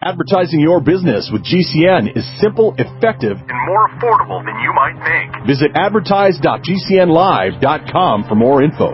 Advertising your business with GCN is simple, effective, and more affordable than you might think. Visit advertise.gcnlive.com for more info.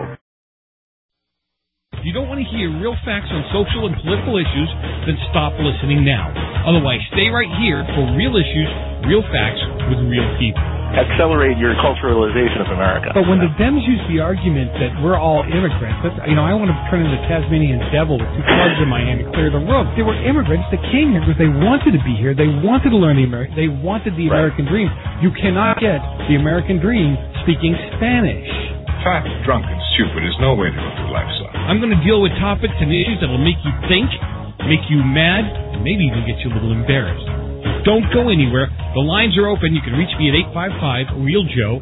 If you don't want to hear real facts on social and political issues, then stop listening now. Otherwise, stay right here for real issues, real facts with real people. Accelerate your culturalization of America. But when the Dems use the argument that we're all immigrants, I want to turn into the Tasmanian devil with two clubs in my hand and clear the room. They were immigrants that came here because they wanted to be here. They wanted to learn they wanted the American dream. You cannot get the American dream speaking Spanish. Fat, drunk, and stupid is no way to go through life, son. I'm going to deal with topics and issues that will make you think, make you mad, and maybe even get you a little embarrassed. Don't go anywhere. The lines are open. You can reach me at 855-REAL-JOE,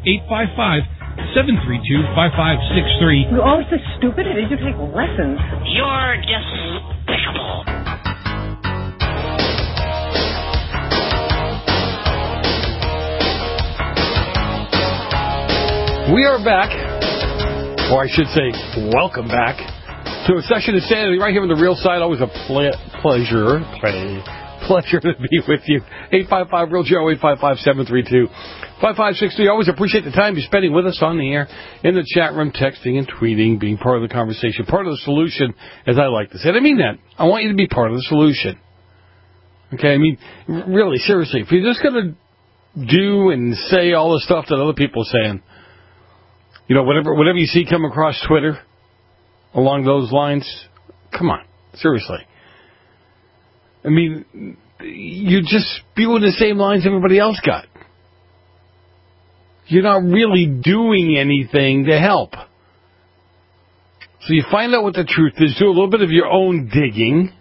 855-732-5563. You're always so stupid. Did you take lessons? You're despicable. We are back, or I should say, welcome back to a session of Sanity right here on the Real Side. Always a pleasure to be with you. 855-REAL-JOE, 855-732-5563. Always appreciate the time you're spending with us on the air, in the chat room, texting and tweeting, being part of the conversation, part of the solution, as I like to say. And I mean that. I want you to be part of the solution. Okay? I mean, really, seriously, if you're just going to do and say all the stuff that other people are saying, you know, whatever you see come across Twitter along those lines, come on, seriously. I mean, you're just spewing the same lines everybody else got. You're not really doing anything to help. So you find out what the truth is, do a little bit of your own digging,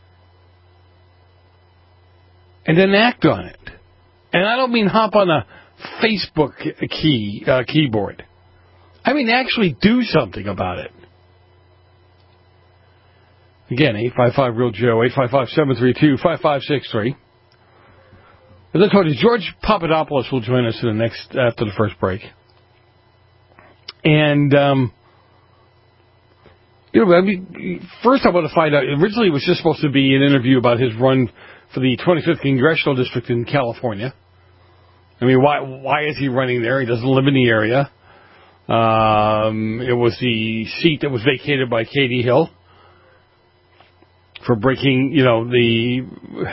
and then act on it. And I don't mean hop on a Facebook keyboard. I mean actually do something about it. Again, 855-REAL-JOE, 855-732-5563. As I told you, George Papadopoulos will join us after the first break. And, first I want to find out, originally it was just supposed to be an interview about his run for the 25th Congressional District in California. I mean, why is he running there? He doesn't live in the area. It was the seat that was vacated by Katie Hill for breaking, the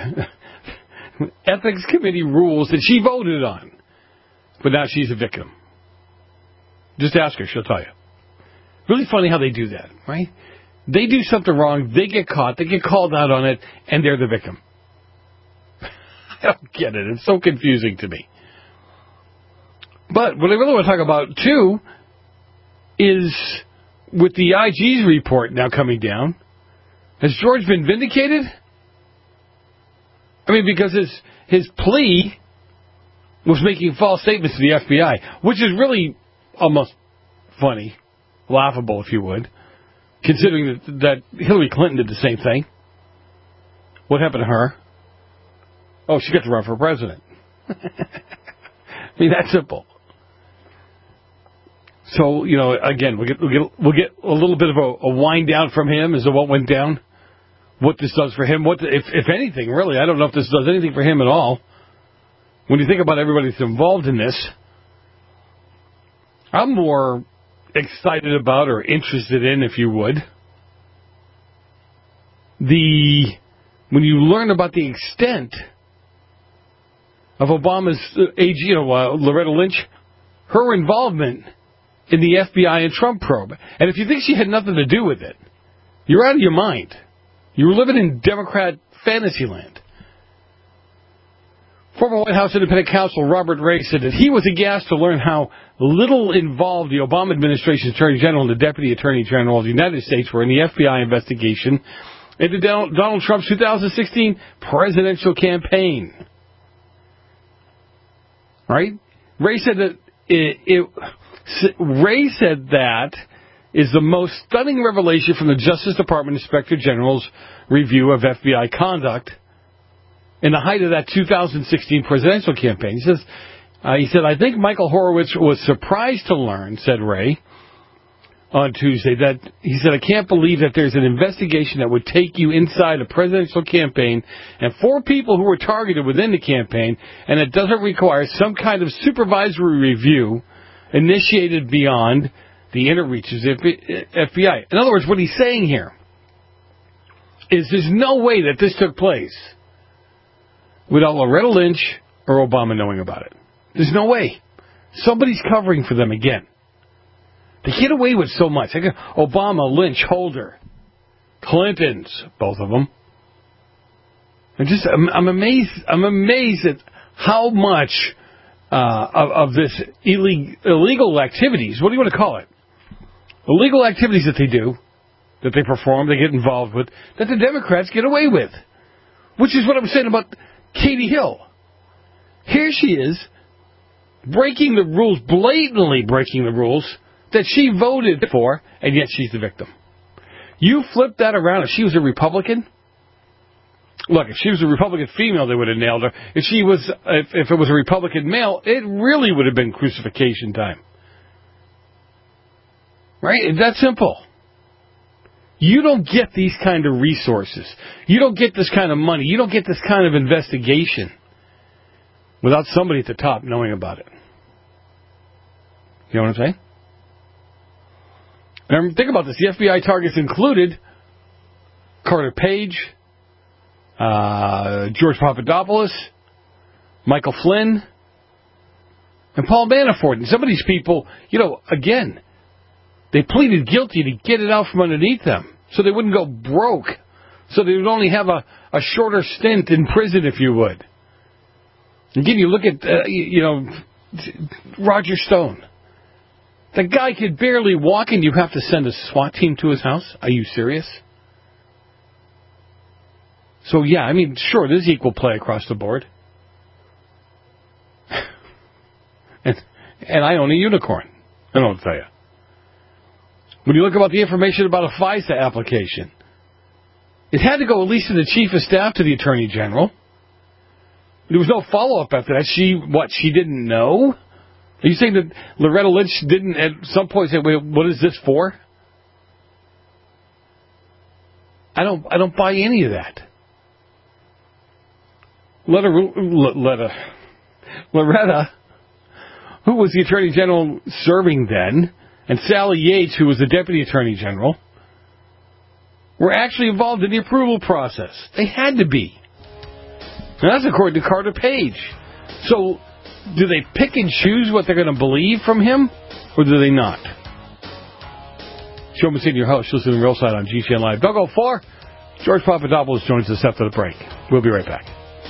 ethics committee rules that she voted on. But now she's a victim. Just ask her, she'll tell you. Really funny how they do that, right? They do something wrong, they get caught, they get called out on it, and they're the victim. I don't get it. It's so confusing to me. But what I really want to talk about, too, is with the IG's report now coming down, has George been vindicated? I mean, because his plea was making false statements to the FBI, which is really almost funny, laughable, if you would, considering that Hillary Clinton did the same thing. What happened to her? Oh, she got to run for president. I mean, that's simple. So, again, we'll get a little bit of a wind down from him as to what went down, what this does for him, if anything, really. I don't know if this does anything for him at all. When you think about everybody that's involved in this, I'm more excited about or interested in, if you would, when you learn about the extent of Obama's AG, Loretta Lynch, her involvement in the FBI and Trump probe. And if you think she had nothing to do with it, you're out of your mind. You're living in Democrat fantasy land. Former White House independent counsel Robert Ray said that he was aghast to learn how little involved the Obama administration's Attorney General and the Deputy Attorney General of the United States were in the FBI investigation into Donald Trump's 2016 presidential campaign. Right? Ray said that that is the most stunning revelation from the Justice Department Inspector General's review of FBI conduct in the height of that 2016 presidential campaign. He said, I think Michael Horowitz was surprised to learn, said Ray, on Tuesday that he said, I can't believe that there's an investigation that would take you inside a presidential campaign and 4 people who were targeted within the campaign, and it doesn't require some kind of supervisory review initiated beyond the inner reaches of the FBI. In other words, what he's saying here is there's no way that this took place without Loretta Lynch or Obama knowing about it. There's no way. Somebody's covering for them again. They get away with so much. Obama, Lynch, Holder, Clintons, both of them. I'm amazed. I'm amazed at how much of this illegal activities. What do you want to call it? Illegal activities that they do, that they perform, they get involved with, that the Democrats get away with. Which is what I'm saying about Katie Hill. Here she is, breaking the rules, blatantly breaking the rules that she voted for, and yet she's the victim. You flip that around. If she was a Republican, look, if she was a Republican female, they would have nailed her. If it was a Republican male, it really would have been crucifixion time. Right? It's that simple. You don't get these kind of resources. You don't get this kind of money. You don't get this kind of investigation without somebody at the top knowing about it. You know what I'm saying? And think about this. The FBI targets included Carter Page, George Papadopoulos, Michael Flynn, and Paul Manafort. And some of these people, again, they pleaded guilty to get it out from underneath them so they wouldn't go broke, so they would only have a shorter stint in prison, if you would. Again, you look at, Roger Stone. The guy could barely walk, and you have to send a SWAT team to his house? Are you serious? So, yeah, sure, there's equal play across the board. and I own a unicorn. I don't know what to tell you. When you look about the information about a FISA application, it had to go at least to the chief of staff to the attorney general. There was no follow-up after that. She didn't know? Are you saying that Loretta Lynch didn't at some point say, wait, what is this for? I don't buy any of that. Loretta, who was the attorney general serving then, and Sally Yates, who was the deputy attorney general, were actually involved in the approval process. They had to be. And that's according to Carter Page. So, do they pick and choose what they're going to believe from him, or do they not? Joe Messina, your host, listening to Real Side on GCN Live. Don't go far. George Papadopoulos joins us after the break. We'll be right back.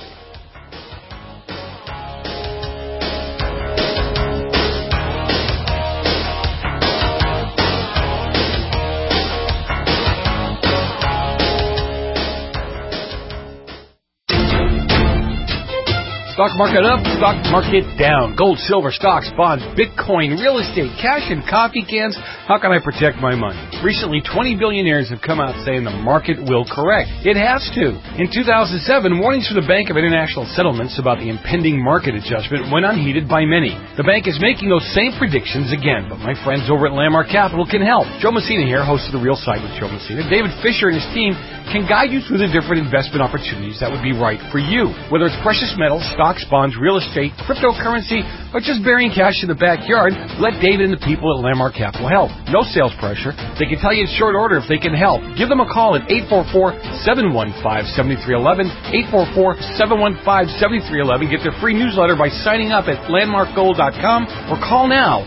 Stock market up, stock market down. Gold, silver, stocks, bonds, Bitcoin, real estate, cash, and coffee cans. How can I protect my money? Recently, 20 billionaires have come out saying the market will correct. It has to. In 2007, warnings from the Bank of International Settlements about the impending market adjustment went unheeded by many. The bank is making those same predictions again, but my friends over at Landmark Capital can help. Joe Messina here, host of The Real Side with Joe Messina. David Fisher and his team can guide you through the different investment opportunities that would be right for you. Whether it's precious metals, stocks, bonds, real estate, cryptocurrency, or just burying cash in the backyard, let David and the people at Landmark Capital help. No sales pressure. They can tell you in short order if they can help. Give them a call at 844-715-7311, 844-715-7311. Get their free newsletter by signing up at landmarkgold.com or call now,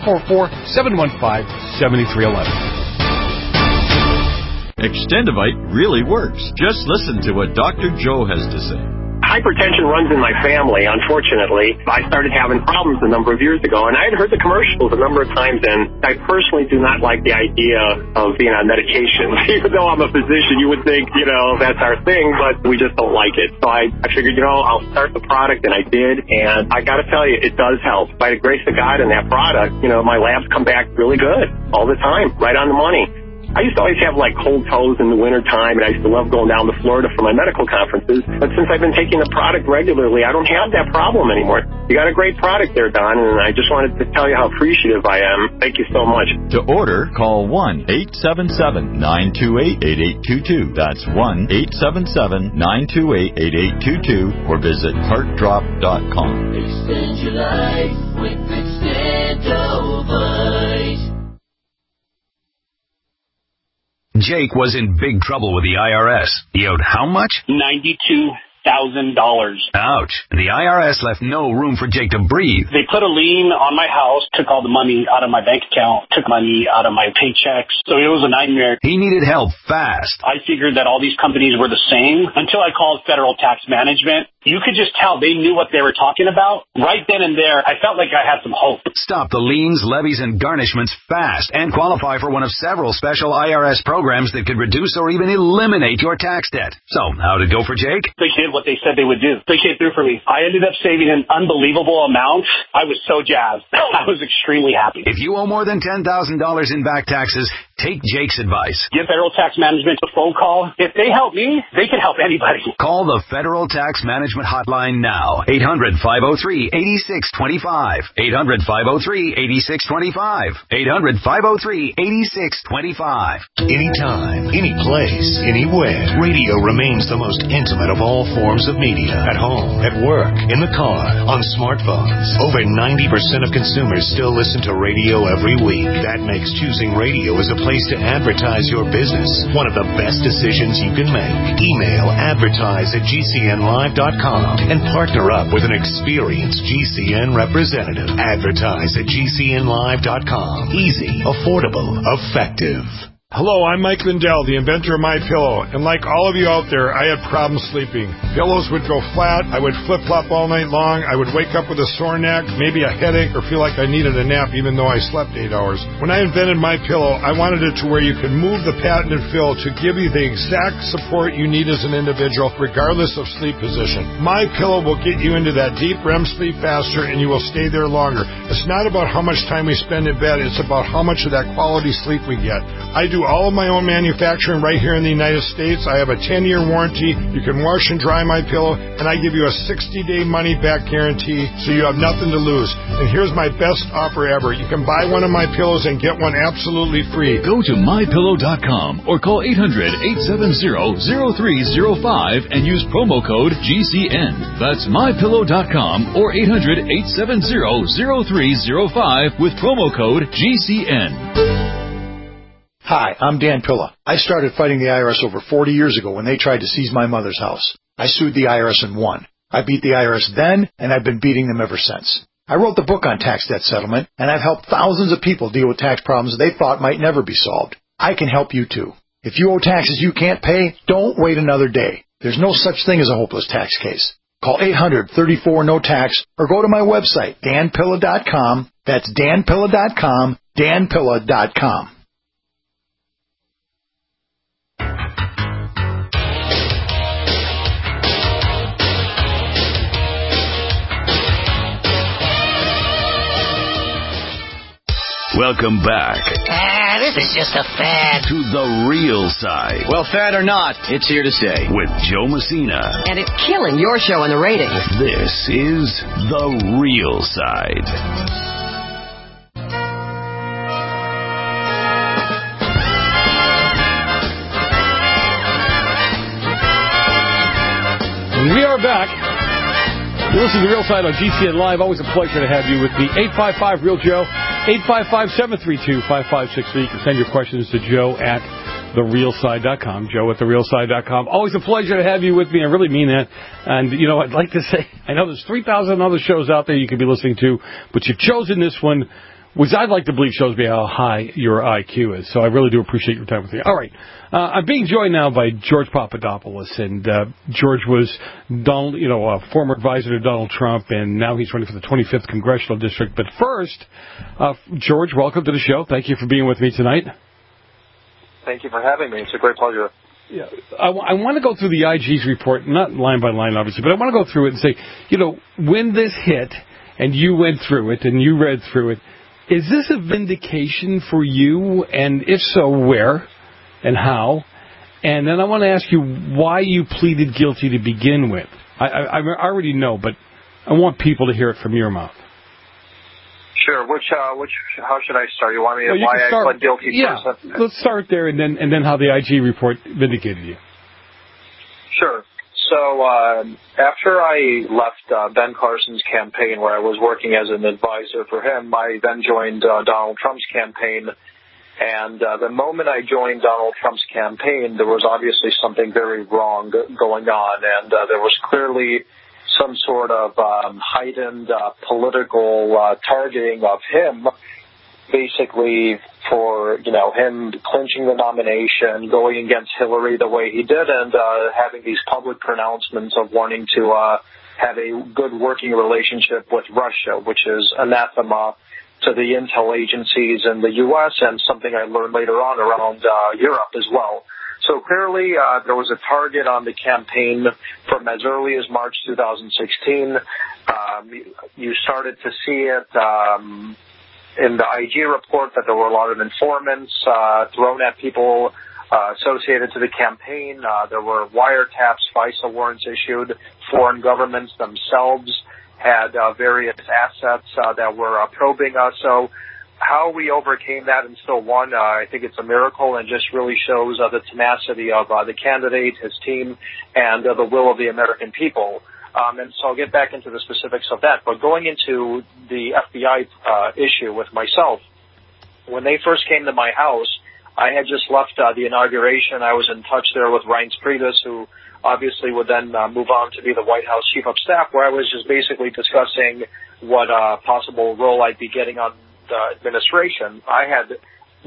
844-715-7311. Extendivite really works. Just listen to what Dr. Joe has to say. Hypertension runs in my family, unfortunately. I started having problems a number of years ago, and I had heard the commercials a number of times, and I personally do not like the idea of being on medication. Even though I'm a physician, you would think, that's our thing, but we just don't like it. So I figured, I'll start the product, and I did, and I got to tell you, it does help. By the grace of God and that product, my labs come back really good all the time, right on the money. I used to always have like cold toes in the wintertime, and I used to love going down to Florida for my medical conferences. But since I've been taking the product regularly, I don't have that problem anymore. You got a great product there, Don, and I just wanted to tell you how appreciative I am. Thank you so much. To order, call 1-877-928-8822. That's 1-877-928-8822 or visit heartdrop.com. Extend your life with Extendovite. Jake was in big trouble with the IRS. He owed how much? $92,000. Ouch. The IRS left no room for Jake to breathe. They put a lien on my house, took all the money out of my bank account, took money out of my paychecks. So it was a nightmare. He needed help fast. I figured that all these companies were the same until I called Federal Tax Management. You could just tell they knew what they were talking about. Right then and there, I felt like I had some hope. Stop the liens, levies, and garnishments fast and qualify for one of several special IRS programs that could reduce or even eliminate your tax debt. So, how'd it go for Jake? They did what they said they would do. They came through for me. I ended up saving an unbelievable amount. I was so jazzed. I was extremely happy. If you owe more than $10,000 in back taxes, take Jake's advice. Give Federal Tax Management a phone call. If they help me, they can help anybody. Call the Federal Tax Management hotline now. 800-503-8625. 800-503-8625. 800-503-8625. Anytime, any place, anywhere. Radio remains the most intimate of all forms of media. At home, at work, in the car, on smartphones. Over 90% of consumers still listen to radio every week. That makes choosing radio as a place to advertise your business one of the best decisions you can make. Email advertise@gcnlive.com and partner up with an experienced GCN representative. Advertise at GCNlive.com. Easy, affordable, effective. Hello, I'm Mike Lindell, the inventor of MyPillow, and like all of you out there, I had problems sleeping. Pillows would go flat, I would flip-flop all night long, I would wake up with a sore neck, maybe a headache, or feel like I needed a nap even though I slept 8 hours. When I invented MyPillow, I wanted it to where you could move the patented fill to give you the exact support you need as an individual, regardless of sleep position. MyPillow will get you into that deep REM sleep faster, and you will stay there longer. It's not about how much time we spend in bed, it's about how much of that quality sleep we get. I do all of my own manufacturing right here in the United States. I have a 10-year warranty. You can wash and dry my pillow, and I give you a 60-day money-back guarantee, so you have nothing to lose. And here's my best offer ever. You can buy one of my pillows and get one absolutely free. Go to MyPillow.com or call 800-870-0305 and use promo code GCN. That's MyPillow.com or 800-870-0305 with promo code GCN. Hi, I'm Dan Pilla. I started fighting the IRS over 40 years ago when they tried to seize my mother's house. I sued the IRS and won. I beat the IRS then, and I've been beating them ever since. I wrote the book on tax debt settlement, and I've helped thousands of people deal with tax problems they thought might never be solved. I can help you too. If you owe taxes you can't pay, don't wait another day. There's no such thing as a hopeless tax case. Call 800-34-NO-TAX or go to my website, danpilla.com. That's danpilla.com, danpilla.com. Welcome back. This is just a fad. To the real side. Well, fad or not, it's here to stay. With Joe Messina. And it's killing your show in the ratings. This is The Real Side. We are back. You listen to The Real Side on GCN Live. Always a pleasure to have you with me. 855-REAL-JOE, 855-732-5563. You can send your questions to Joe at TheRealSide.com. Joe at TheRealSide.com. Always a pleasure to have you with me. I really mean that. And, you know, I'd like to say, I know there's 3,000 other shows out there you could be listening to, but you've chosen this one, which I'd like to believe shows me how high your IQ is. So I really do appreciate your time with me. All right. I'm being joined now by George Papadopoulos. And George was a former advisor to Donald Trump, and now he's running for the 25th Congressional District. But first, George, welcome to the show. Thank you for being with me tonight. Thank you for having me. It's a great pleasure. Yeah, I want to go through the IG's report, not line by line, obviously, but I want to go through it and say, when this hit and you went through it and you read through it, is this a vindication for you? And if so, where? and how. And then I want to ask you why you pleaded guilty to begin with. I already know, but I want people to hear it from your mouth. Sure. How should I start? You want me to why I pled guilty first? Yeah. Let's start there, and then how the IG report vindicated you. Sure. So after I left Ben Carson's campaign, where I was working as an advisor for him, I then joined Donald Trump's campaign. And the moment I joined Donald Trump's campaign, there was obviously something very wrong going on, and there was clearly some sort of heightened political targeting of him, basically for, him clinching the nomination, going against Hillary the way he did, and having these public pronouncements of wanting to have a good working relationship with Russia, which is anathema to the intel agencies in the U.S. and something I learned later on around Europe as well. So clearly there was a target on the campaign from as early as March 2016. You started to see it in the IG report that there were a lot of informants thrown at people associated to the campaign. There were wiretaps, FISA warrants issued. Foreign governments themselves had various assets that were probing us. So how we overcame that and still won, I think it's a miracle and just really shows the tenacity of the candidate, his team, and the will of the American people. And so I'll get back into the specifics of that. But going into the FBI issue with myself, when they first came to my house, I had just left the inauguration. I was in touch there with Reince Priebus, who obviously would then move on to be the White House Chief of Staff, where I was just basically discussing what possible role I'd be getting on the administration. I had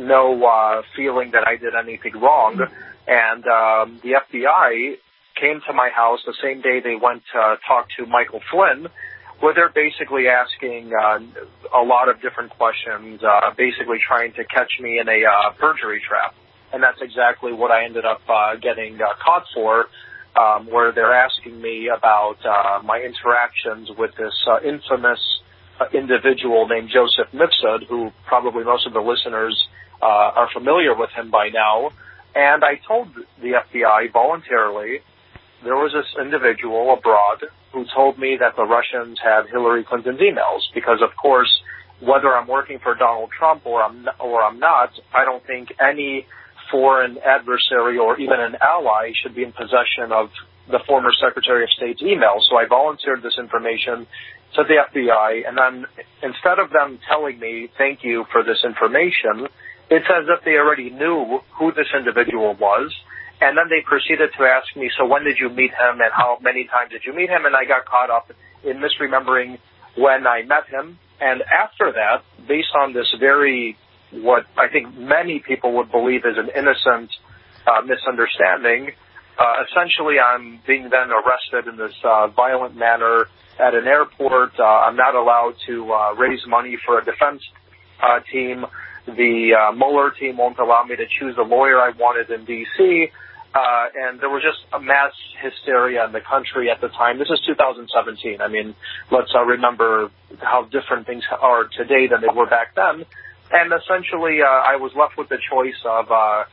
no feeling that I did anything wrong, and the FBI came to my house the same day they went to talk to Michael Flynn, where they're basically asking a lot of different questions, basically trying to catch me in a perjury trap. And that's exactly what I ended up getting caught for, where they're asking me about my interactions with this infamous individual named Joseph Mifsud, who probably most of the listeners are familiar with him by now. And I told the FBI voluntarily there was this individual abroad who told me that the Russians had Hillary Clinton's emails because, of course, whether I'm working for Donald Trump or I'm not, I don't think any foreign adversary or even an ally should be in possession of the former Secretary of State's emails. So I volunteered this information to the FBI, and then instead of them telling me, thank you for this information, it's as if they already knew who this individual was. And then they proceeded to ask me, so when did you meet him and how many times did you meet him? And I got caught up in misremembering when I met him. And after that, based on this what I think many people would believe is an innocent misunderstanding, essentially I'm being then arrested in this violent manner at an airport. I'm not allowed to raise money for a defense team. The Mueller team won't allow me to choose the lawyer I wanted in D.C., and there was just a mass hysteria in the country at the time. This is 2017. I mean, let's remember how different things are today than they were back then. And essentially, I was left with the choice of,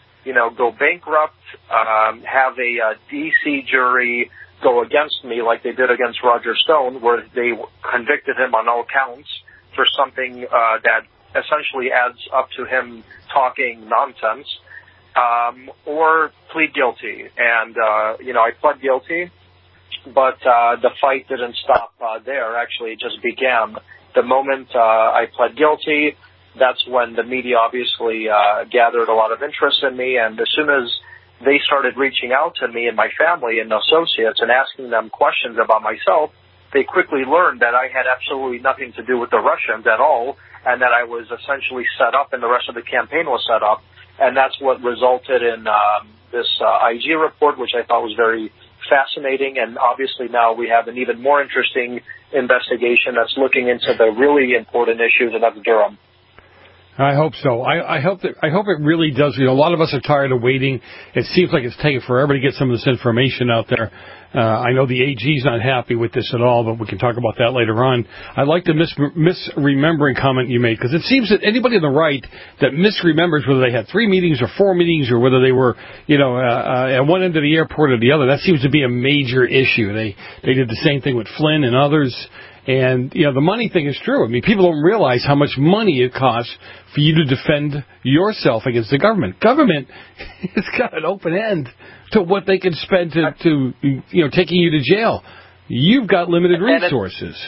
go bankrupt, have a D.C. jury go against me like they did against Roger Stone, where they convicted him on all counts for something that essentially adds up to him talking nonsense, or plead guilty. And, I pled guilty, but the fight didn't stop there. Actually, it just began. The moment I pled guilty, that's when the media obviously gathered a lot of interest in me, and as soon as they started reaching out to me and my family and associates and asking them questions about myself, they quickly learned that I had absolutely nothing to do with the Russians at all, and that I was essentially set up and the rest of the campaign was set up. And that's what resulted in this IG report, which I thought was very fascinating. And obviously now we have an even more interesting investigation that's looking into the really important issues of Durham. I hope so. I hope it really does. A lot of us are tired of waiting. It seems like it's taking forever to get some of this information out there. I know the AG's not happy with this at all, but we can talk about that later on. I like the misremembering comment you made, because it seems that anybody on the right that misremembers whether they had 3 meetings or 4 meetings or whether they were, at one end of the airport or the other, that seems to be a major issue. They did the same thing with Flynn and others. And, the money thing is true. I mean, people don't realize how much money it costs for you to defend yourself against the government. Government has got an open end to what they can spend to taking you to jail. You've got limited resources.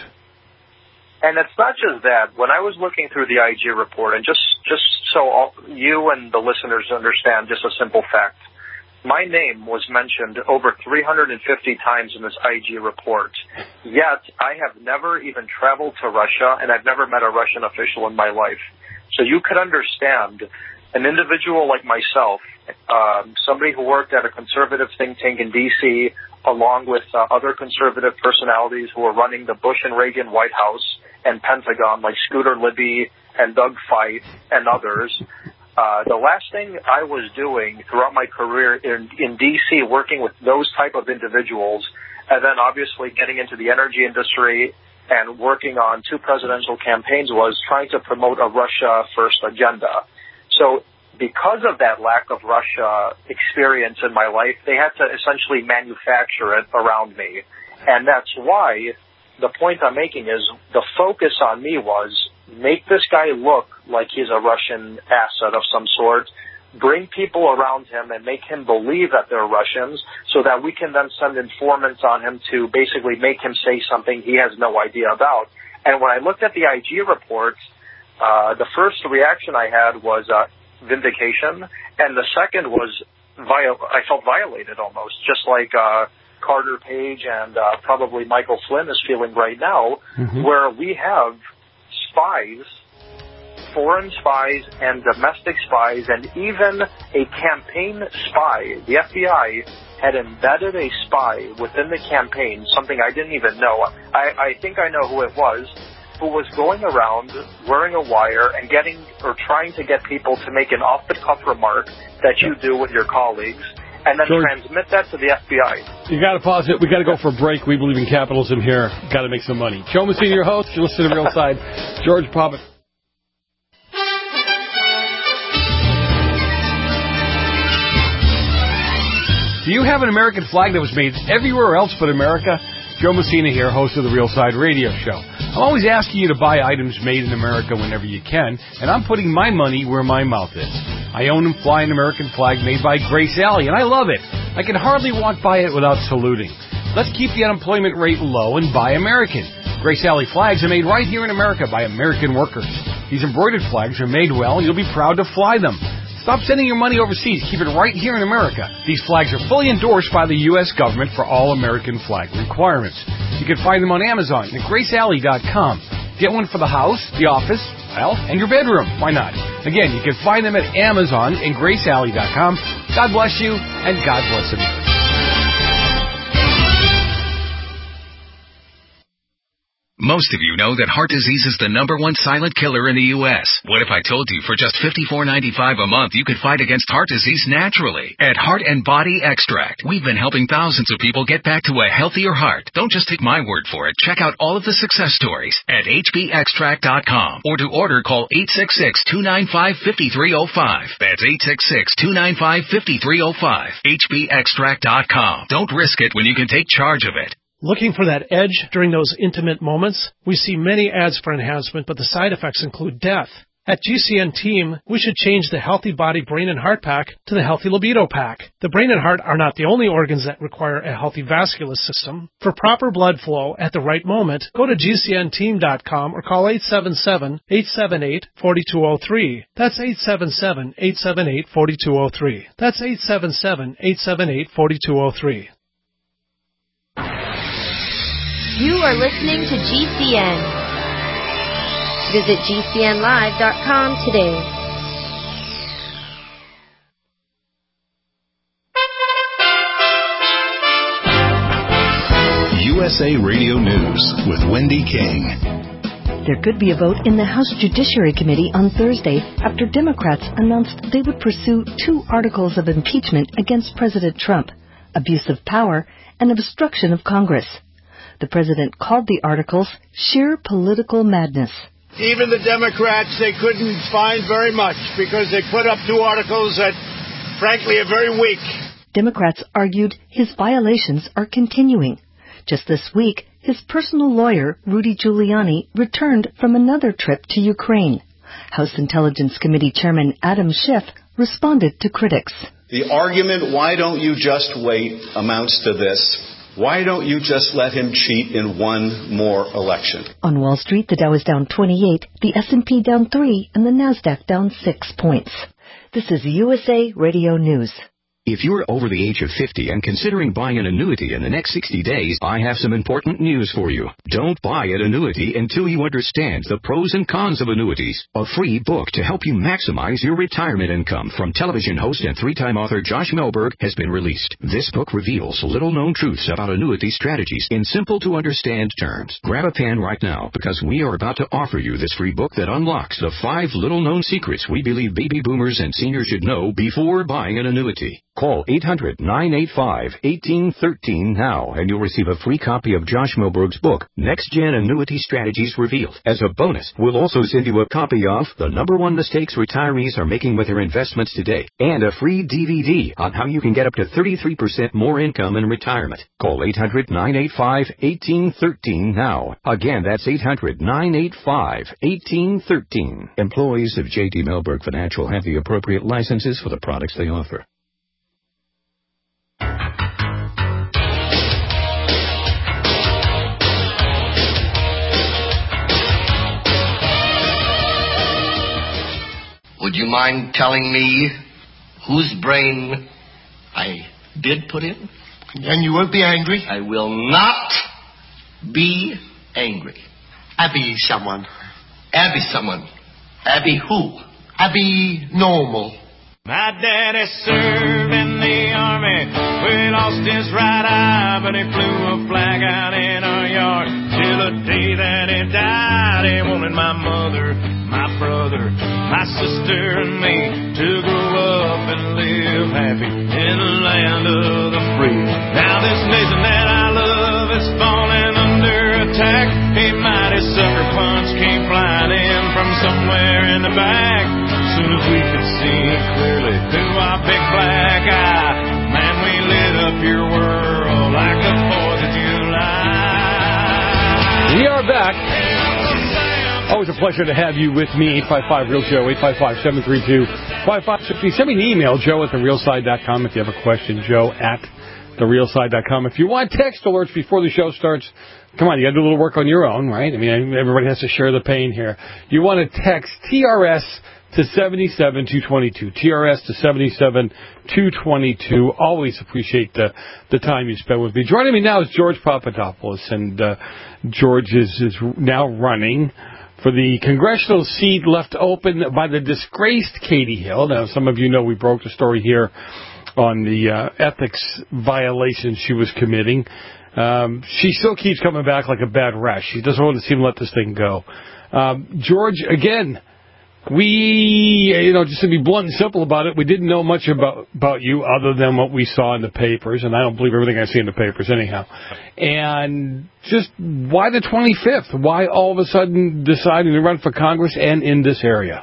And it's not just that. When I was looking through the IG report, and just so you and the listeners understand just a simple fact, my name was mentioned over 350 times in this IG report. Yet, I have never even traveled to Russia, and I've never met a Russian official in my life. So you could understand an individual like myself, somebody who worked at a conservative think tank in D.C., along with other conservative personalities who were running the Bush and Reagan White House and Pentagon, like Scooter Libby and Doug Feit and others. The last thing I was doing throughout my career in D.C., working with those type of individuals, and then obviously getting into the energy industry and working on 2 presidential campaigns, was trying to promote a Russia first agenda. So because of that lack of Russia experience in my life, they had to essentially manufacture it around me. And that's why the point I'm making is the focus on me was make this guy look like he's a Russian asset of some sort, bring people around him and make him believe that they're Russians so that we can then send informants on him to basically make him say something he has no idea about. And when I looked at the IG report, the first reaction I had was vindication, and the second was I felt violated almost, just like Carter Page and probably Michael Flynn is feeling right now, where we have spies, foreign spies and domestic spies, and even a campaign spy. The FBI had embedded a spy within the campaign, something I didn't even know. I think I know who it was, who was going around wearing a wire and trying to get people to make an off-the-cuff remark that you do with your colleagues, and then transmit that to the FBI. You got to pause it. We got to go for a break. We believe in capitalism here. Got to make some money. Joe Messina, your host. You listen to Real Side. George Popit. Do you have an American flag that was made everywhere else but America? Joe Messina here, host of the Real Side Radio Show. I'm always asking you to buy items made in America whenever you can, and I'm putting my money where my mouth is. I own and fly an American flag made by Grace Alley, and I love it. I can hardly walk by it without saluting. Let's keep the unemployment rate low and buy American. Grace Alley flags are made right here in America by American workers. These embroidered flags are made well, and you'll be proud to fly them. Stop sending your money overseas. Keep it right here in America. These flags are fully endorsed by the U.S. government for all American flag requirements. You can find them on Amazon and GraceAlley.com. Get one for the house, the office, and your bedroom. Why not? Again, you can find them at Amazon and GraceAlley.com. God bless you, and God bless America. Most of you know that heart disease is the #1 silent killer in the U.S. What if I told you for just $54.95 a month you could fight against heart disease naturally? At Heart and Body Extract, we've been helping thousands of people get back to a healthier heart. Don't just take my word for it. Check out all of the success stories at hbextract.com, or to order, call 866-295-5305. That's 866-295-5305. hbextract.com. Don't risk it when you can take charge of it. Looking for that edge during those intimate moments? We see many ads for enhancement, but the side effects include death. At GCN Team, we should change the Healthy Body, Brain, and Heart Pack to the Healthy Libido Pack. The brain and heart are not the only organs that require a healthy vascular system. For proper blood flow at the right moment, go to GCNteam.com or call 877-878-4203. That's 877-878-4203. That's 877-878-4203. You are listening to GCN. Visit GCNlive.com today. USA Radio News with Wendy King. There could be a vote in the House Judiciary Committee on Thursday after Democrats announced they would pursue 2 articles of impeachment against President Trump, abuse of power and obstruction of Congress. The president called the articles sheer political madness. Even the Democrats, they couldn't find very much because they put up 2 articles that, frankly, are very weak. Democrats argued his violations are continuing. Just this week, his personal lawyer, Rudy Giuliani, returned from another trip to Ukraine. House Intelligence Committee Chairman Adam Schiff responded to critics. The argument, why don't you just wait, amounts to this. Why don't you just let him cheat in one more election? On Wall Street, the Dow is down 28, the S&P down 3, and the Nasdaq down 6 points. This is USA Radio News. If you're over the age of 50 and considering buying an annuity in the next 60 days, I have some important news for you. Don't buy an annuity until you understand the pros and cons of annuities. A free book to help you maximize your retirement income from television host and 3-time author Josh Melberg has been released. This book reveals little-known truths about annuity strategies in simple-to-understand terms. Grab a pen right now because we are about to offer you this free book that unlocks the 5 little-known secrets we believe baby boomers and seniors should know before buying an annuity. Call 800-985-1813 now, and you'll receive a free copy of Josh Melberg's book, Next Gen Annuity Strategies Revealed. As a bonus, we'll also send you a copy of The Number 1 Mistakes Retirees Are Making with Their Investments Today, and a free DVD on how you can get up to 33% more income in retirement. Call 800-985-1813 now. Again, that's 800-985-1813. Employees of J.D. Melberg Financial have the appropriate licenses for the products they offer. Would you mind telling me whose brain I did put in? And you won't be angry? I will not be angry. Abby someone. Abby someone. Abby who? Abby normal. My daddy served in the army. We lost his right eye, but he flew a flag out in our yard. Till the day that he died, he wanted my mother, my brother, my sister, and me to grow up and live happy in the land of the free. Now this nation that I love is falling under attack. A mighty sucker punch came flying in from somewhere in the back. As soon as we could see clearly through our big black eye, man, we lit up your world like the 4th of July. We are back. Always a pleasure to have you with me. 855-REAL-SHOW, 855-732-5560. Send me an email, joe@therealside.com, if you have a question, joe@therealside.com. If you want text alerts before the show starts, come on, you got to do a little work on your own, right? I mean, everybody has to share the pain here. You want to text TRS to 77222. TRS to 77222. Always appreciate the time you spend with me. Joining me now is George Papadopoulos, and George is now running for the congressional seat left open by the disgraced Katie Hill. Now, some of you know we broke the story here on the ethics violations she was committing. She still keeps coming back like a bad rash. She doesn't want to seem to let this thing go. George, again, just to be blunt and simple about it, we didn't know much about you other than what we saw in the papers, and I don't believe everything I see in the papers anyhow. And just why the 25th? Why all of a sudden deciding to run for Congress and in this area?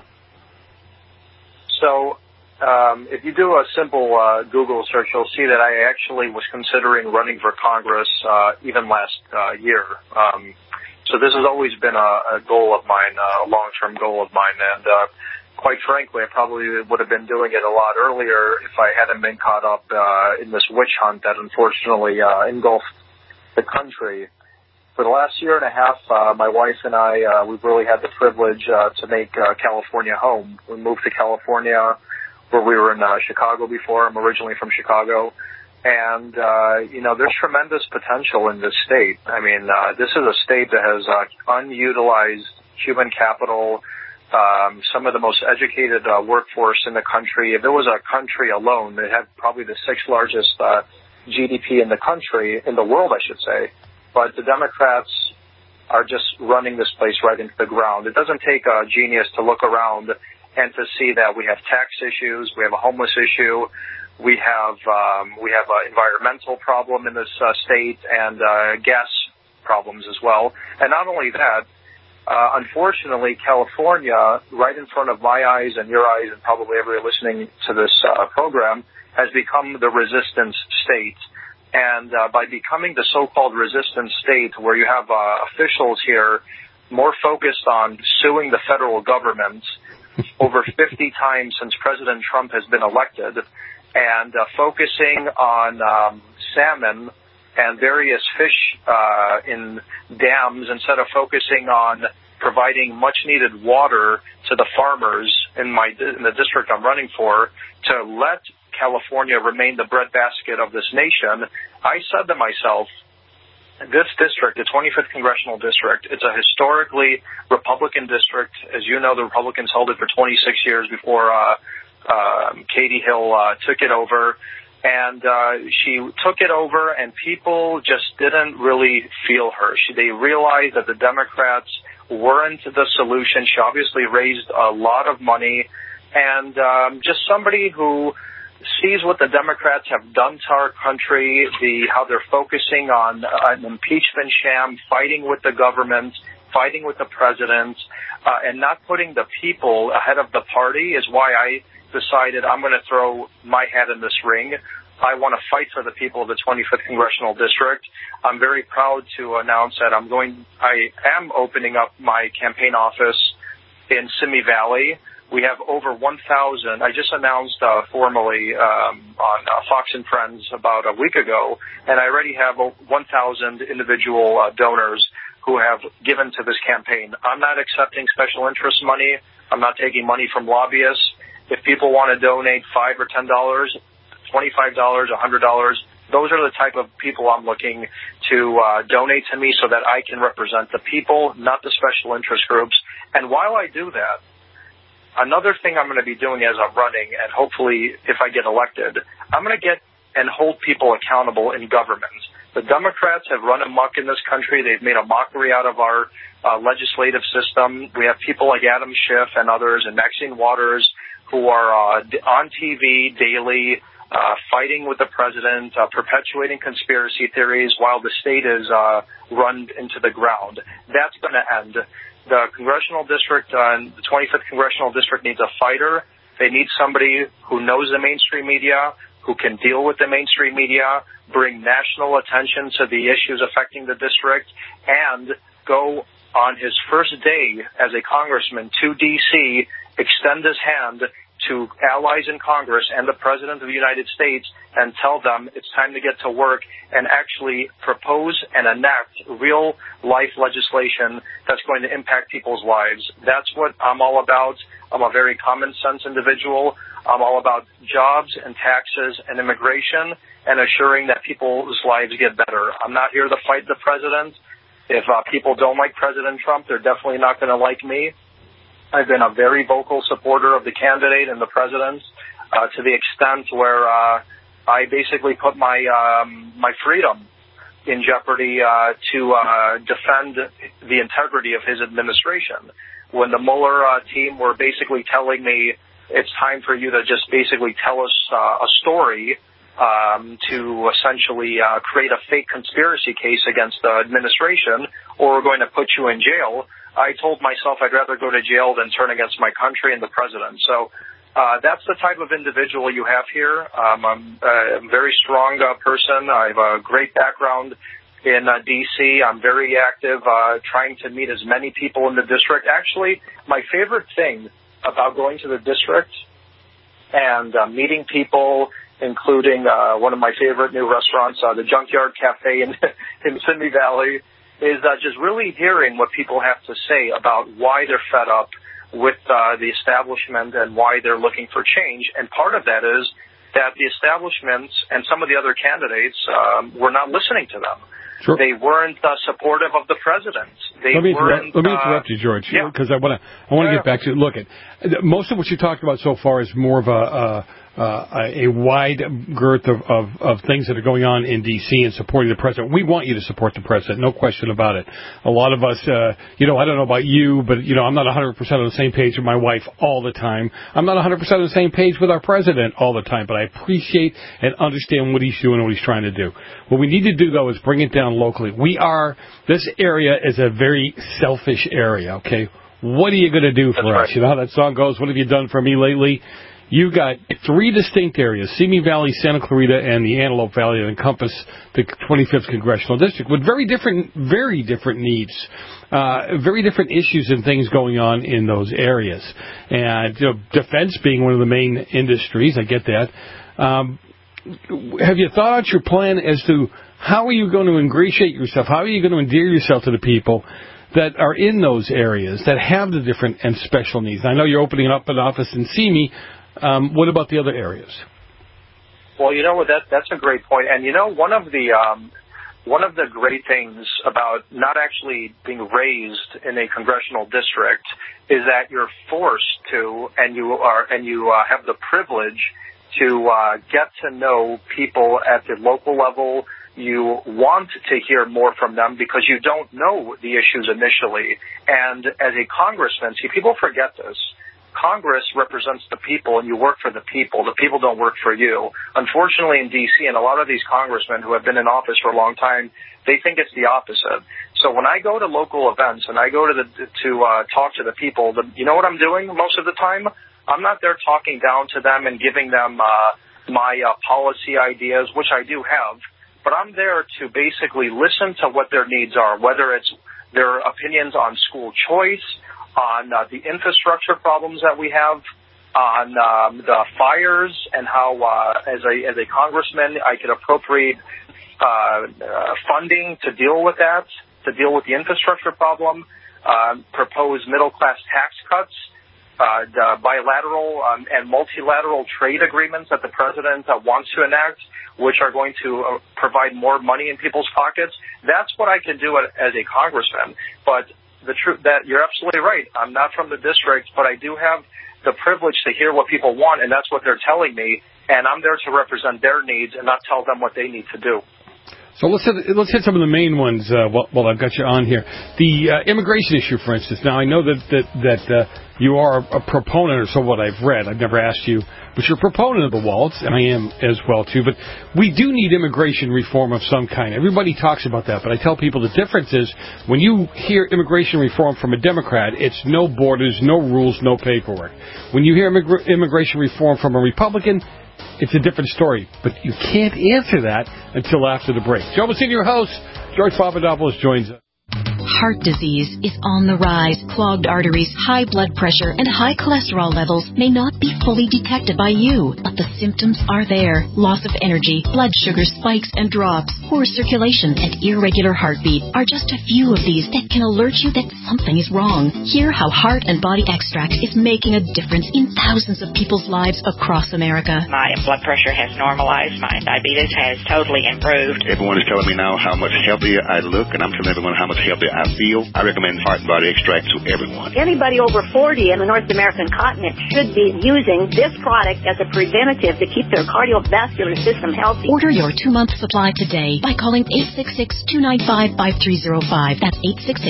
So, if you do a simple Google search, you'll see that I actually was considering running for Congress even last year. So this has always been a goal of mine, a long-term goal of mine, and quite frankly, I probably would have been doing it a lot earlier if I hadn't been caught up in this witch hunt that unfortunately engulfed the country. For the last year and a half, my wife and I, we've really had the privilege to make California home. We moved to California, where we were in Chicago before. I'm originally from Chicago. And, there's tremendous potential in this state. I mean, this is a state that has unutilized human capital, some of the most educated workforce in the country. If it was a country alone, it had probably the 6th largest GDP in the country, in the world, I should say. But the Democrats are just running this place right into the ground. It doesn't take a genius to look around and to see that we have tax issues, we have a homeless issue, we have an environmental problem in this state, and gas problems as well. And not only that, unfortunately, California, right in front of my eyes and your eyes, and probably everybody listening to this program, has become the resistance state. And by becoming the so-called resistance state, where you have officials here more focused on suing the federal government over 50 times since President Trump has been elected, and focusing on salmon and various fish in dams instead of focusing on providing much-needed water to the farmers in the district I'm running for, to let California remain the breadbasket of this nation. I said to myself, this district, the 25th Congressional District, it's a historically Republican district. As you know, the Republicans held it for 26 years before Katie Hill took it over. And she took it over, and people just didn't really feel her. They realized that the Democrats weren't the solution. She obviously raised a lot of money. And just somebody who sees what the Democrats have done to our country, how they're focusing on an impeachment sham, fighting with the government, fighting with the president, and not putting the people ahead of the party is why I decided I'm going to throw my hat in this ring. I want to fight for the people of the 25th Congressional District. I'm very proud to announce that I am opening up my campaign office in Simi Valley. We have over 1,000. I just announced formally on Fox and Friends about a week ago, and I already have 1,000 individual donors who have given to this campaign. I'm not accepting special interest money. I'm not taking money from lobbyists. If people want to donate $5 or $10, $25, $100, those are the type of people I'm looking to donate to me so that I can represent the people, not the special interest groups. And while I do that, another thing I'm going to be doing as I'm running, and hopefully if I get elected, I'm going to get and hold people accountable in government. The Democrats have run amok in this country. They've made a mockery out of our legislative system. We have people like Adam Schiff and others and Maxine Waters who are on TV daily fighting with the president, perpetuating conspiracy theories while the state is run into the ground. That's going to end. The congressional district, the 25th Congressional District needs a fighter. They need somebody who knows the mainstream media, who can deal with the mainstream media, bring national attention to the issues affecting the district, and go on his first day as a congressman to D.C., extend his hand to allies in Congress and the President of the United States and tell them it's time to get to work and actually propose and enact real-life legislation that's going to impact people's lives. That's what I'm all about. I'm a very common-sense individual. I'm all about jobs and taxes and immigration and assuring that people's lives get better. I'm not here to fight the president. If people don't like President Trump, they're definitely not going to like me. I've been a very vocal supporter of the candidate and the president to the extent where I basically put my freedom in jeopardy to defend the integrity of his administration. When the Mueller team were basically telling me it's time for you to just basically tell us a story to essentially create a fake conspiracy case against the administration, or we're going to put you in jail, I told myself I'd rather go to jail than turn against my country and the president. So that's the type of individual you have here. I'm a very strong person. I have a great background in D.C. I'm very active, trying to meet as many people in the district. Actually, my favorite thing about going to the district and meeting people, including one of my favorite new restaurants, the Junkyard Cafe in Simi Valley, is just really hearing what people have to say about why they're fed up with the establishment and why they're looking for change. And part of that is that the establishment and some of the other candidates were not listening to them. Sure. They weren't supportive of the president. Let me interrupt you, George, because I want to get back to it. Look, most of what you talked about so far is more of a wide girth of things that are going on in D.C. and supporting the president. We want you to support the president, no question about it. A lot of us, I don't know about you, but, I'm not 100% on the same page with my wife all the time. I'm not 100% on the same page with our president all the time, but I appreciate and understand what he's doing and what he's trying to do. What we need to do, though, is bring it down locally. This area is a very selfish area, okay? What are you going to do for us? You know how that song goes, what have you done for me lately? You got 3 distinct areas, Simi Valley, Santa Clarita, and the Antelope Valley that encompass the 25th Congressional District with very different needs, very different issues and things going on in those areas. And, defense being one of the main industries, I get that. Have you thought out your plan as to how are you going to ingratiate yourself? How are you going to endear yourself to the people that are in those areas that have the different and special needs? I know you're opening up an office in Simi. What about the other areas? Well, that's a great point. And one of the great things about not actually being raised in a congressional district is that you're forced to, and you have the privilege to get to know people at the local level. You want to hear more from them because you don't know the issues initially. And as a congressman, see, people forget this. Congress represents the people, and you work for the people. The people don't work for you. Unfortunately, in D.C., and a lot of these congressmen who have been in office for a long time, they think it's the opposite. So when I go to local events and I go to talk to the people, you know what I'm doing most of the time? I'm not there talking down to them and giving them my policy ideas, which I do have, but I'm there to basically listen to what their needs are, whether it's their opinions on school choice, on the infrastructure problems that we have, on the fires, and how, as a congressman, I could appropriate funding to deal with that, to deal with the infrastructure problem, propose middle-class tax cuts, the bilateral and multilateral trade agreements that the president wants to enact, which are going to provide more money in people's pockets. That's what I can do as a congressman. But the truth that you're absolutely right. I'm not from the district, but I do have the privilege to hear what people want, and that's what they're telling me. And I'm there to represent their needs and not tell them what they need to do. So let's hit some of the main ones while I've got you on here. The immigration issue, for instance. Now, I know that you are a proponent, or so what I've read. I've never asked you, but you're a proponent of the wall, and I am as well, too. But we do need immigration reform of some kind. Everybody talks about that, but I tell people the difference is when you hear immigration reform from a Democrat, it's no borders, no rules, no paperwork. When you hear immigration reform from a Republican, it's a different story, but you can't answer that until after the break. Joe Messina, your host, George Papadopoulos joins us. Heart disease is on the rise. Clogged arteries, high blood pressure, and high cholesterol levels may not be fully detected by you, but the symptoms are there. Loss of energy, blood sugar spikes and drops, poor circulation, and irregular heartbeat are just a few of these that can alert you that something is wrong. Hear how Heart and Body Extract is making a difference in thousands of people's lives across America. My blood pressure has normalized. My diabetes has totally improved. Everyone is telling me now how much healthier I look, and I'm telling everyone how much healthier I feel. I recommend Heart and Body Extract to everyone. Anybody over 40 in the North American continent should be using this product as a preventative to keep their cardiovascular system healthy. Order your 2-month supply today by calling 866-295-5305. That's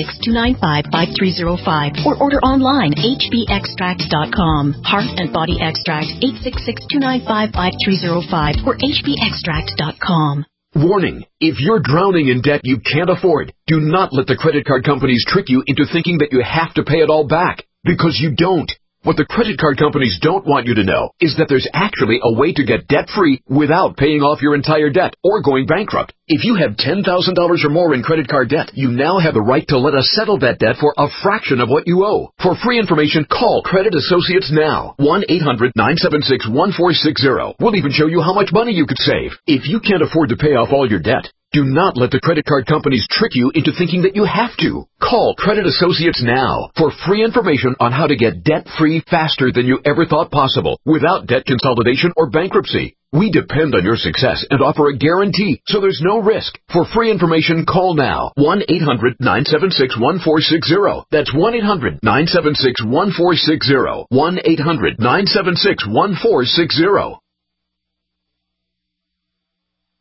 866-295-5305. Or order online, hbextract.com. Heart and Body Extract, 866-295-5305 or hbextract.com. Warning, if you're drowning in debt you can't afford, do not let the credit card companies trick you into thinking that you have to pay it all back, because you don't. What the credit card companies don't want you to know is that there's actually a way to get debt-free without paying off your entire debt or going bankrupt. If you have $10,000 or more in credit card debt, you now have the right to let us settle that debt for a fraction of what you owe. For free information, call Credit Associates now. 1-800-976-1460. We'll even show you how much money you could save. If you can't afford to pay off all your debt, do not let the credit card companies trick you into thinking that you have to. Call Credit Associates now for free information on how to get debt-free faster than you ever thought possible without debt consolidation or bankruptcy. We depend on your success and offer a guarantee, so there's no risk. For free information, call now. 1-800-976-1460. That's 1-800-976-1460. 1-800-976-1460.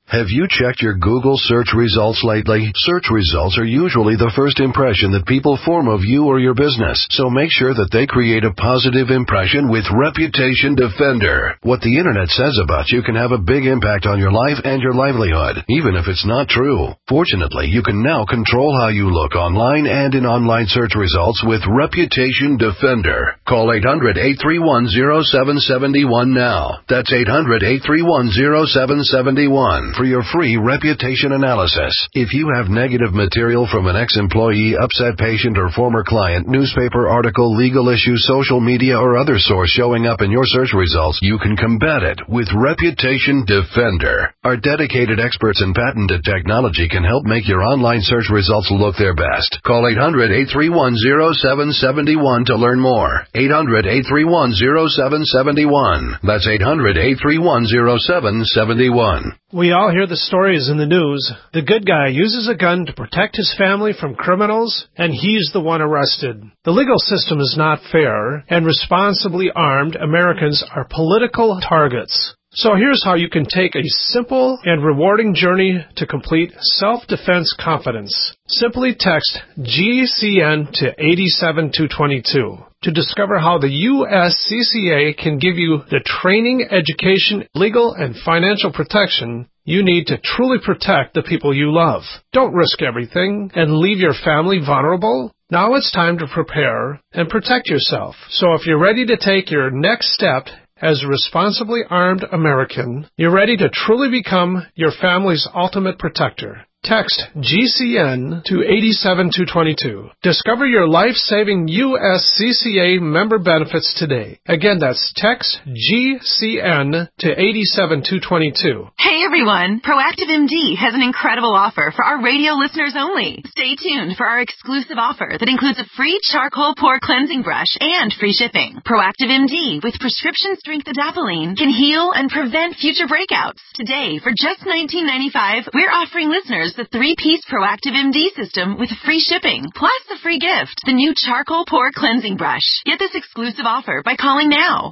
Have you checked your Google search results lately? Search results are usually the first impression that people form of you or your business, so make sure that they create a positive impression with Reputation Defender. What the internet says about you can have a big impact on your life and your livelihood, even if it's not true. Fortunately, you can now control how you look online and in online search results with Reputation Defender. Call 800-831-0771 now. That's 800-831-0771 for your free reputation analysis. If you have negative material from an ex-employee, upset patient, or former client, newspaper article, legal issue, social media, or other source showing up in your search results, you can combat it with Reputation Defender. Our dedicated experts in patented technology can help make your online search results look their best. Call 800-831-0771 to learn more. 800-831-0771. That's 800-831-0771. We all hear the stories in the news. The good guy uses a gun to protect his family from criminals, and he's the one arrested. The legal system is not fair, and responsibly armed Americans are political targets. So here's how you can take a simple and rewarding journey to complete self-defense confidence. Simply text GCN to 87222 to discover how the USCCA can give you the training, education, legal, and financial protection you need to truly protect the people you love. Don't risk everything and leave your family vulnerable. Now it's time to prepare and protect yourself. So if you're ready to take your next step as a responsibly armed American, you're ready to truly become your family's ultimate protector. Text GCN to 87222. Discover your life-saving USCCA member benefits today. Again, that's text GCN to 87222. Hey everyone, Proactive MD has an incredible offer for our radio listeners only. Stay tuned for our exclusive offer that includes a free charcoal pore cleansing brush and free shipping. Proactive MD with prescription strength adapalene can heal and prevent future breakouts. Today, for just $19.95, we're offering listeners the 3-piece Proactive MD system with free shipping, plus the free gift, the new charcoal pore cleansing brush. Get this exclusive offer by calling now,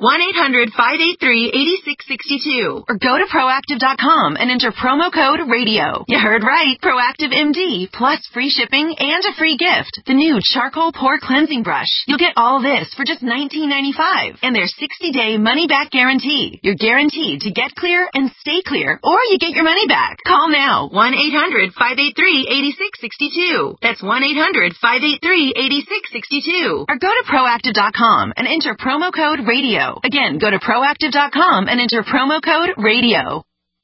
1-800-583-8662, or go to Proactive.com and enter promo code RADIO. You heard right, Proactive MD, plus free shipping and a free gift, the new charcoal pore cleansing brush. You'll get all this for just $19.95, and their 60-day money-back guarantee. You're guaranteed to get clear and stay clear, or you get your money back. Call now, 1-800-583-8662. That's 1-800-583-8662. Or go to Proactive.com and enter promo code RADIO. Again, go to Proactive.com and enter promo code RADIO.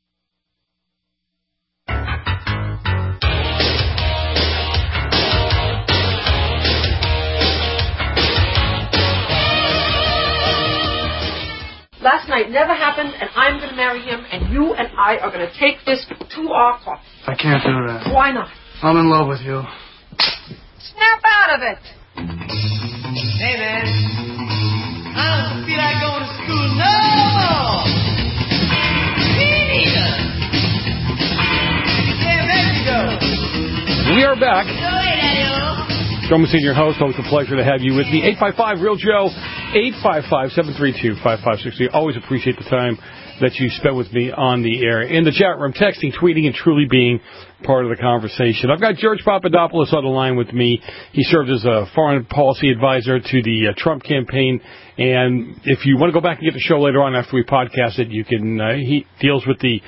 Last night never happened, and I'm going to marry him, and you and I are going to take this to our coffin. I can't do that. Why not? I'm in love with you. Snap out of it. Hey, man. I don't feel like going to school no more. Me neither. Yeah, ready to go. We are back. Go ahead, Daddy-o. Joe Messina, your host. Always a pleasure to have you with me. 855-REAL-JOE, 855-732-5560. Always appreciate the time that you spend with me on the air. In the chat room, texting, tweeting, and truly being part of the conversation. I've got George Papadopoulos on the line with me. He served as a foreign policy advisor to the Trump campaign. And if you want to go back and get the show later on after we podcast it, you can. He deals with the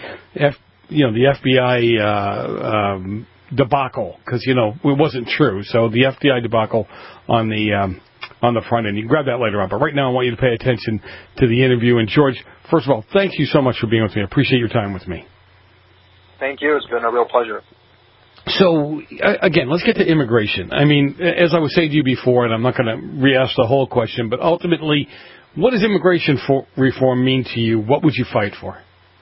FBI debacle, because it wasn't true. So the FBI debacle on the front end. You can grab that later on. But right now, I want you to pay attention to the interview. And George, first of all, thank you so much for being with me. I appreciate your time with me. Thank you. It's been a real pleasure. So, again, let's get to immigration. I mean, as I was saying to you before, and I'm not going to re-ask the whole question, but ultimately, what does immigration reform mean to you? What would you fight for?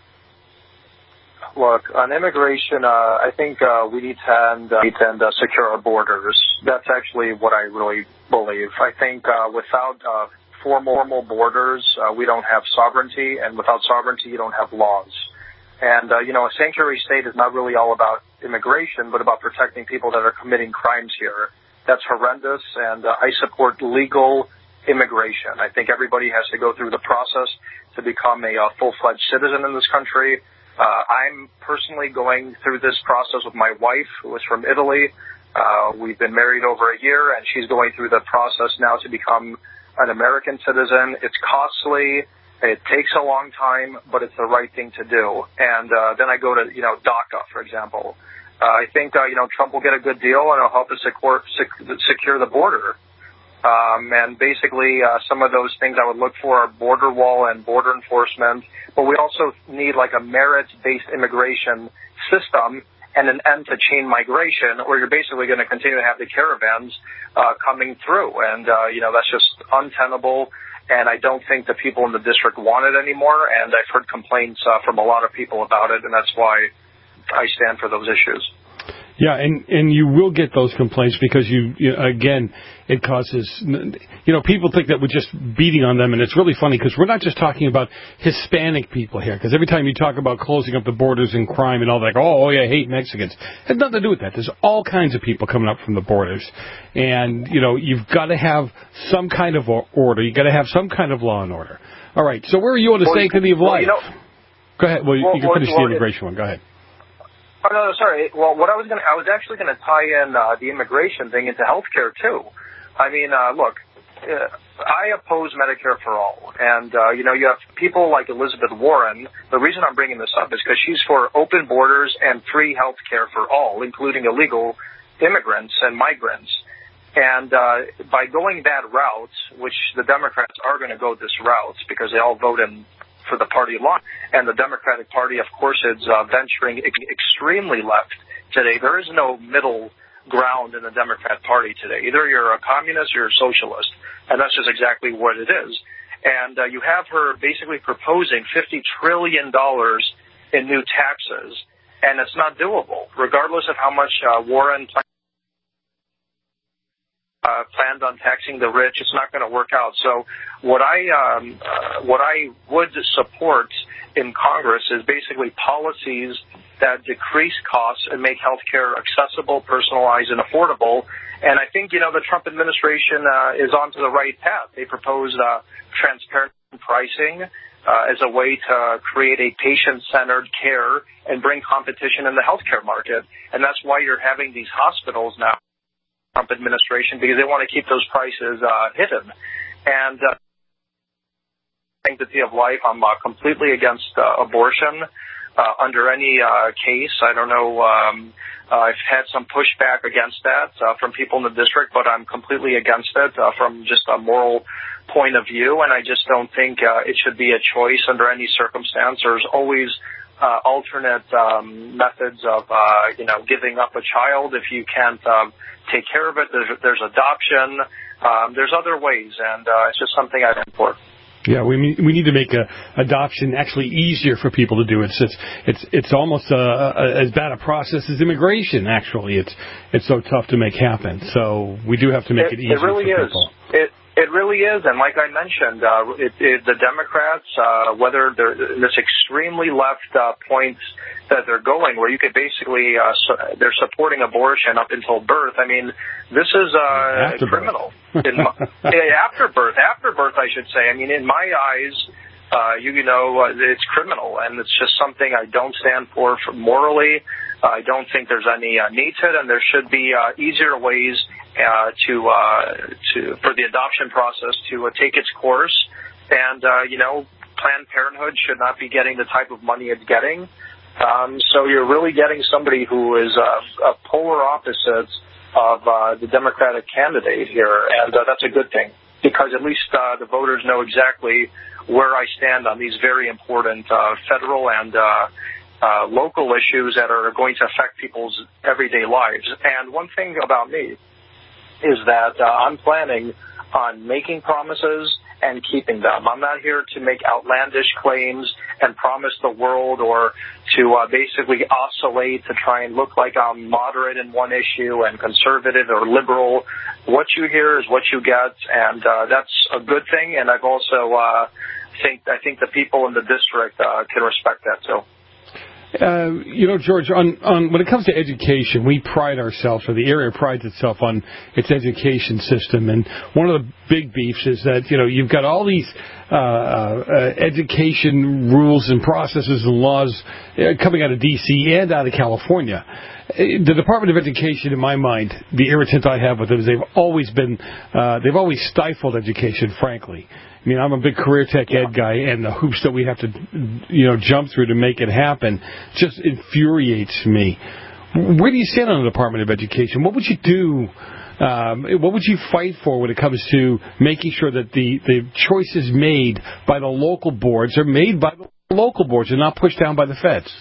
Look, on immigration, I think we need to secure our borders. That's actually what I really believe. I think without formal borders, we don't have sovereignty, and without sovereignty, you don't have laws. And, a sanctuary state is not really all about immigration, but about protecting people that are committing crimes here. That's horrendous, and I support legal immigration. I think everybody has to go through the process to become a full-fledged citizen in this country. I'm personally going through this process with my wife, who is from Italy. We've been married over a year, and she's going through the process now to become an American citizen. It's costly. It takes a long time, but it's the right thing to do. And then I go to, DACA, for example. I think, Trump will get a good deal, and it'll help us secure the border. And basically, some of those things I would look for are border wall and border enforcement. But we also need like a merit-based immigration system and an end to chain migration, or you're basically going to continue to have the caravans coming through. And, that's just untenable. And I don't think the people in the district want it anymore. And I've heard complaints from a lot of people about it, and that's why I stand for those issues. Yeah, and you will get those complaints because again, it causes, people think that we're just beating on them, and it's really funny because we're not just talking about Hispanic people here, because every time you talk about closing up the borders and crime and all that, I hate Mexicans. It has nothing to do with that. There's all kinds of people coming up from the borders, and, you've got to have some kind of order. You've got to have some kind of law and order. All right, so where are you on the sanctity of life? Go ahead. Well, you can finish the immigration one. Go ahead. Oh, no, sorry. Well, I was actually going to tie in the immigration thing into healthcare, too. I mean, look, I oppose Medicare for all. And, you have people like Elizabeth Warren. The reason I'm bringing this up is because she's for open borders and free healthcare for all, including illegal immigrants and migrants. And by going that route, which the Democrats are going to go this route because they all vote in for the party line, and the Democratic Party, of course, is venturing extremely left today. There is no middle ground in the Democrat Party today. Either you're a communist or you're a socialist, and that's just exactly what it is. And you have her basically proposing $50 trillion in new taxes, and it's not doable, regardless of how much Warren planned on taxing the rich. It's not going to work out. So what I would support in Congress is basically policies that decrease costs and make healthcare accessible, personalized, and affordable. And I think, the Trump administration is onto the right path. They proposed transparent pricing as a way to create a patient-centered care and bring competition in the healthcare market. And that's why you're having these hospitals now, Trump administration, because they want to keep those prices hidden. And sanctity of life, I'm completely against abortion under any case. I don't know. I've had some pushback against that from people in the district, but I'm completely against it from just a moral point of view. And I just don't think it should be a choice under any circumstance. There's always alternate methods of, giving up a child if you can't take care of it. There's adoption. There's other ways, and it's just something I stand for. Yeah, we need to make adoption actually easier for people to do. It's almost as bad a process as immigration. Actually, it's so tough to make happen. So we do have to make it easier for people. It really is, and like I mentioned, the Democrats, whether they're this extremely left points that they're going, where you could basically they're supporting abortion up until birth. I mean, this is criminal. After birth, I should say. I mean, in my eyes, it's criminal, and it's just something I don't stand for morally. I don't think there's any need to it, and there should be easier ways for the adoption process to take its course. And Planned Parenthood should not be getting the type of money it's getting. So you're really getting somebody who is a polar opposite of the Democratic candidate here, and that's a good thing, because at least the voters know exactly where I stand on these very important federal and local issues that are going to affect people's everyday lives. And one thing about me is that I'm planning on making promises and keeping them. I'm not here to make outlandish claims and promise the world, or to basically oscillate to try and look like I'm moderate in one issue and conservative or liberal. What you hear is what you get, and that's a good thing. And I've also I think the people in the district can respect that too. George, on when it comes to education, we pride ourselves, or the area prides itself on its education system. And one of the big beefs is that, you've got all these education rules and processes and laws coming out of D.C. and out of California. The Department of Education, in my mind, the irritant I have with them is they've always stifled education, frankly. I mean, I'm a big career tech ed guy, and the hoops that we have to, jump through to make it happen just infuriates me. Where do you stand on the Department of Education? What would you do? What would you fight for when it comes to making sure that the choices made by the local boards are made by the local boards and not pushed down by the feds?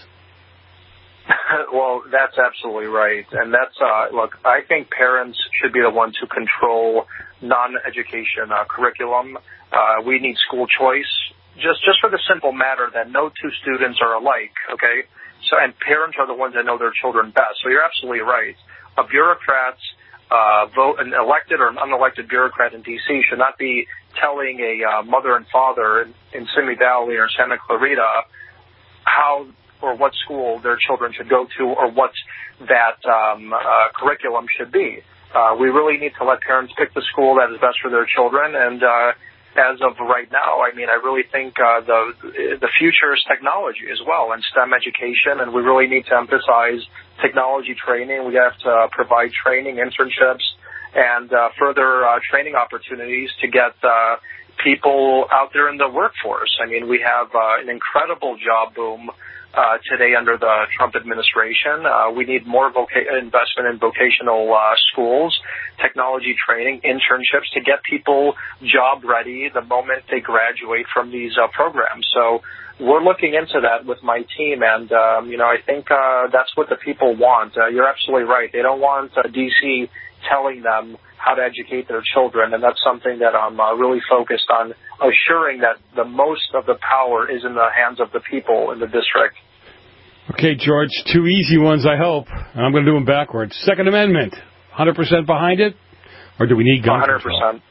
Well, that's absolutely right. And that's, look, I think parents should be the ones who control non-education curriculum. We need school choice, just for the simple matter that no two students are alike, okay? So, and parents are the ones that know their children best. So you're absolutely right. A bureaucrat's an elected or an unelected bureaucrat in D.C. should not be telling a mother and father in Simi Valley or Santa Clarita how or what school their children should go to or what that curriculum should be. We really need to let parents pick the school that is best for their children. And as of right now, I really think the future is technology as well and STEM education, and we really need to emphasize technology training. We have to provide training, internships, and further training opportunities to get people out there in the workforce. We have an incredible job boom today under the Trump administration. We need more investment in vocational schools, technology training, internships to get people job ready the moment they graduate from these programs. So we're looking into that with my team, and I think that's what the people want. You're absolutely right. They don't want D.C. telling them how to educate their children, and that's something that I'm really focused on, assuring that the most of the power is in the hands of the people in the district. Okay, George, two easy ones, I hope. I'm going to do them backwards. Second Amendment, 100% behind it, or do we need gun 100%. control?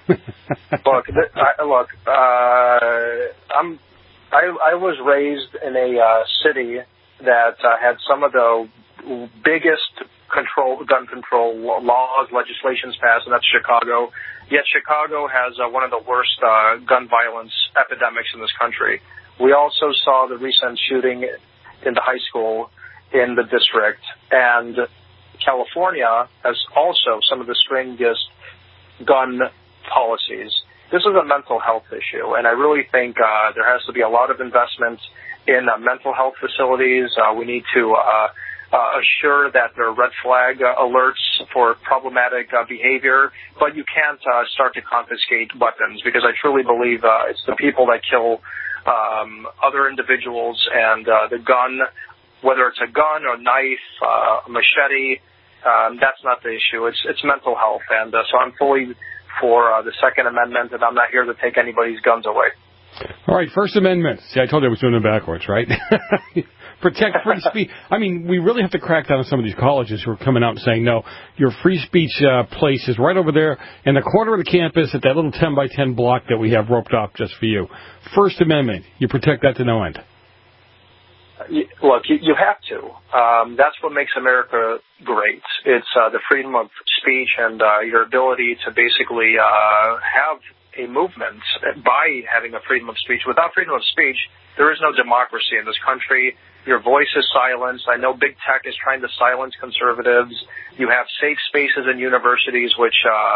I was raised in a city that had some of the biggest gun control laws, legislations passed, and that's Chicago. Yet Chicago has one of the worst gun violence epidemics in this country. We also saw the recent shooting in the high school in the district, and California has also some of the stringest gun policies. This is a mental health issue, and I really think there has to be a lot of investment in mental health facilities. We need to assure that there are red flag alerts for problematic behavior, but you can't start to confiscate weapons, because I truly believe it's the people that kill other individuals, and the gun, whether it's a gun or knife, a machete, that's not the issue. It's mental health, and so I'm fully for the Second Amendment, and I'm not here to take anybody's guns away. All right, First Amendment. See, I told you I was doing it backwards, right? Protect free speech. We really have to crack down on some of these colleges who are coming out and saying, no, your free speech place is right over there in the corner of the campus at that little 10-by-10 block that we have roped off just for you. First Amendment, you protect that to no end. Look, you have to. That's what makes America great. It's the freedom of speech and your ability to basically have a movement by having a freedom of speech. Without freedom of speech, there is no democracy in this country. Your voice is silenced. I know big tech is trying to silence conservatives. You have safe spaces in universities, which,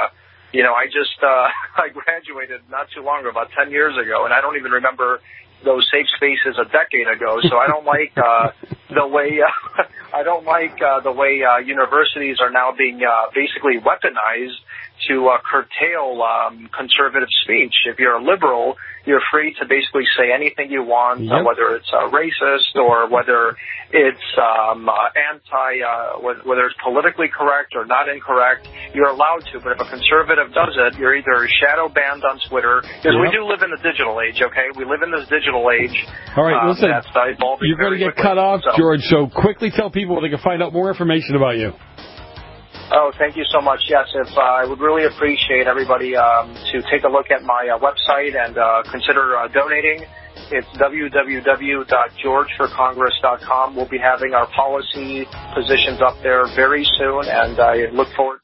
I graduated not too long ago, about 10 years ago, and I don't even remember those safe spaces a decade ago. So I don't like the way universities are now being basically weaponized to curtail conservative speech. If you're a liberal, you're free to basically say anything you want, whether it's racist or whether it's whether it's politically correct or not incorrect. You're allowed to, but if a conservative does it, you're either shadow banned on Twitter, because we do live in the digital age, okay? We live in this digital age. All right, listen, that's evolving. You're going to get cut off, George, so quickly tell people where they can find out more information about you. Oh, thank you so much. Yes, I would really appreciate everybody to take a look at my website and consider donating. It's www.georgeforcongress.com. We'll be having our policy positions up there very soon, and I look forward